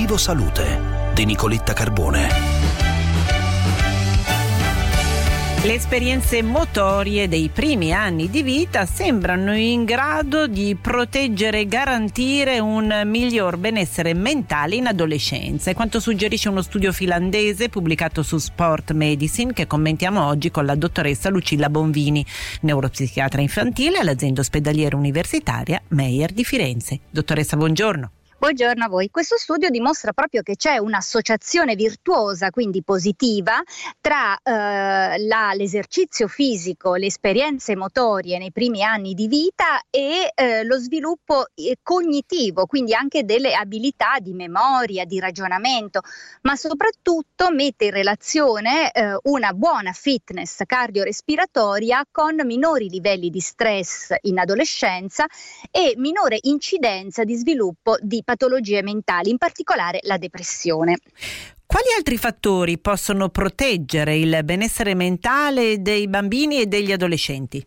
Vivo Salute di Nicoletta Carbone. Le esperienze motorie dei primi anni di vita sembrano in grado di proteggere e garantire un miglior benessere mentale in adolescenza. È quanto suggerisce uno studio finlandese pubblicato su Sport Medicine, che commentiamo oggi con la dottoressa Lucilla Bonvini, neuropsichiatra infantile all'azienda ospedaliera universitaria Meyer di Firenze. Dottoressa, buongiorno. Buongiorno a voi. Questo studio dimostra proprio che c'è un'associazione virtuosa, quindi positiva, tra l'esercizio fisico, le esperienze motorie nei primi anni di vita e lo sviluppo cognitivo, quindi anche delle abilità di memoria, di ragionamento, ma soprattutto mette in relazione una buona fitness cardiorespiratoria con minori livelli di stress in adolescenza e minore incidenza di sviluppo di patologie mentali, in particolare la depressione. Quali altri fattori possono proteggere il benessere mentale dei bambini e degli adolescenti?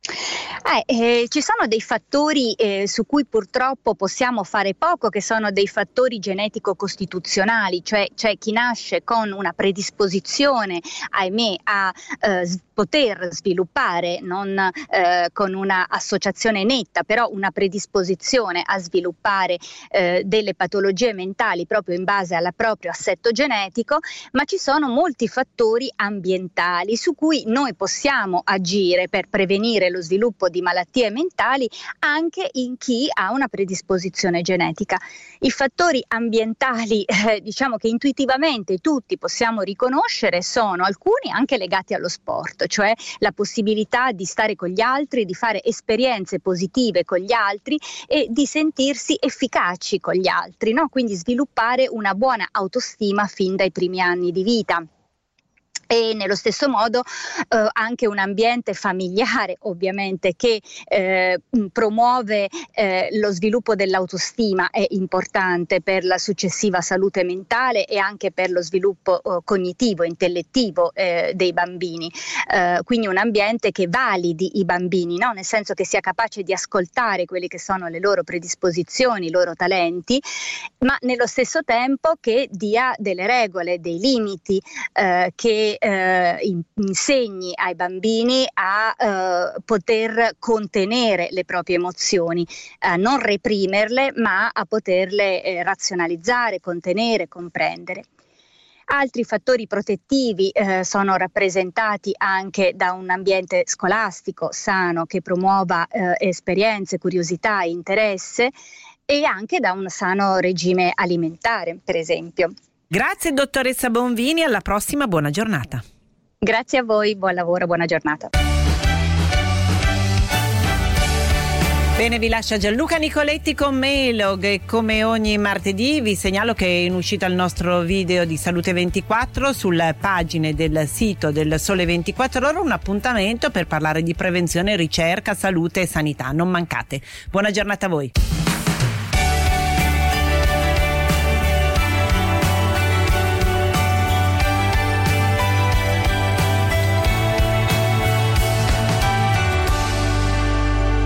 Ci sono dei fattori su cui purtroppo possiamo fare poco, che sono dei fattori genetico-costituzionali, cioè c'è chi nasce con una predisposizione, ahimè, a poter sviluppare, non con una associazione netta, però una predisposizione a sviluppare delle patologie mentali proprio in base al proprio assetto genetico, ma ci sono molti fattori ambientali su cui noi possiamo agire per prevenire lo sviluppo di malattie mentali anche in chi ha una predisposizione genetica. I fattori ambientali, diciamo che intuitivamente tutti possiamo riconoscere, sono alcuni anche legati allo sport, cioè la possibilità di stare con gli altri, di fare esperienze positive con gli altri e di sentirsi efficaci con gli altri, no? Quindi sviluppare una buona autostima fin dai primi anni di vita. E nello stesso modo anche un ambiente familiare, ovviamente, che promuove lo sviluppo dell'autostima è importante per la successiva salute mentale e anche per lo sviluppo cognitivo, intellettivo dei bambini. Quindi un ambiente che validi i bambini, no? Nel senso che sia capace di ascoltare quelle che sono le loro predisposizioni, i loro talenti, ma nello stesso tempo che dia delle regole, dei limiti, che insegni ai bambini a poter contenere le proprie emozioni, a non reprimerle, ma a poterle razionalizzare, contenere, comprendere. Altri fattori protettivi sono rappresentati anche da un ambiente scolastico sano che promuova esperienze, curiosità e interesse, e anche da un sano regime alimentare, per esempio. Grazie dottoressa Bonvini, alla prossima, buona giornata. Grazie a voi, buon lavoro, buona giornata. Bene, vi lascia Gianluca Nicoletti con Melog e come ogni martedì vi segnalo che è in uscita il nostro video di Salute 24 sulle pagine del sito del Sole 24 Ore, un appuntamento per parlare di prevenzione, ricerca, salute e sanità. Non mancate. Buona giornata a voi.